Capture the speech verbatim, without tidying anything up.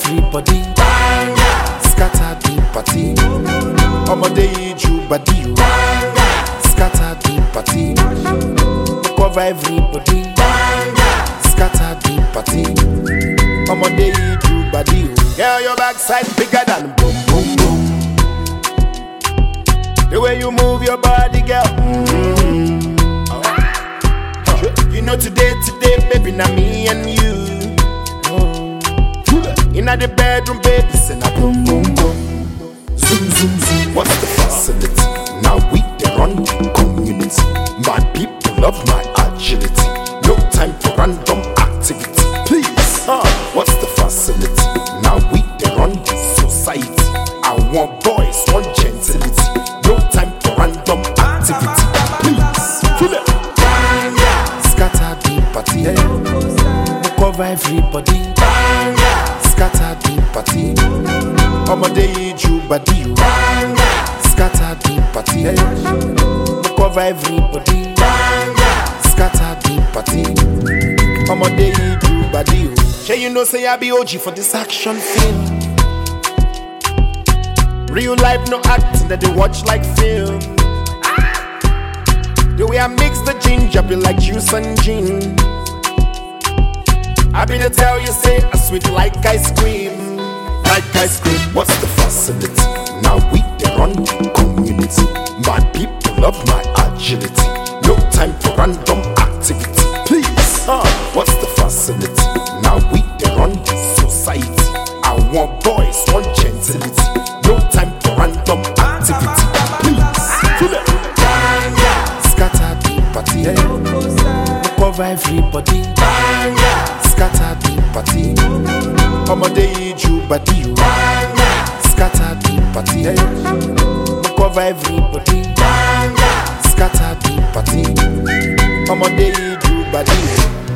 everybody. Scatter the party. Ọmọdé yìí ju body o. Scatter the party. Cover everybody. Scatter the party. Ọmọdé yìí ju body o. Girl, your backside bigger than boom boom boom. The way you move your body, girl. Mm-hmm. Oh. You know today, today, baby, now me and you. Mm. Inna the bedroom, baby, say na boom boom boom. Zoom zoom zoom. What's the facility? Now we the run the community. My people love my agility. No time for random activity. Please, uh, what's the facility? Now we the run the society. I want boys, want gentility. No time for random activity. Please, feel it. Scatter the party. We cover everybody. Scatter the party. Ọmọdé yìí ju body o. Scatter the party. We cover everybody. Scatter the party. Ọmọdé yìí ju body o. Shey you know say I be O G for this action film. Real life no acting that they watch like film. The way I mix the ginger be like juice and gin. I be to tell you say I sweet like ice cream. Like ice cream. What's the facility? Now we the run the community. My people love my agility. No time for random activity. Please, uh, what's the facility? Now we the run the society. I want boys, want gentility. No time for random activity. Please, feel it. Scatter the party. We cover everybody. Scatter the party. Ọmọdé yìí ju body o. Scatter the party. We cover everybody. Scatter the party. Ọmọdé yìí ju body o.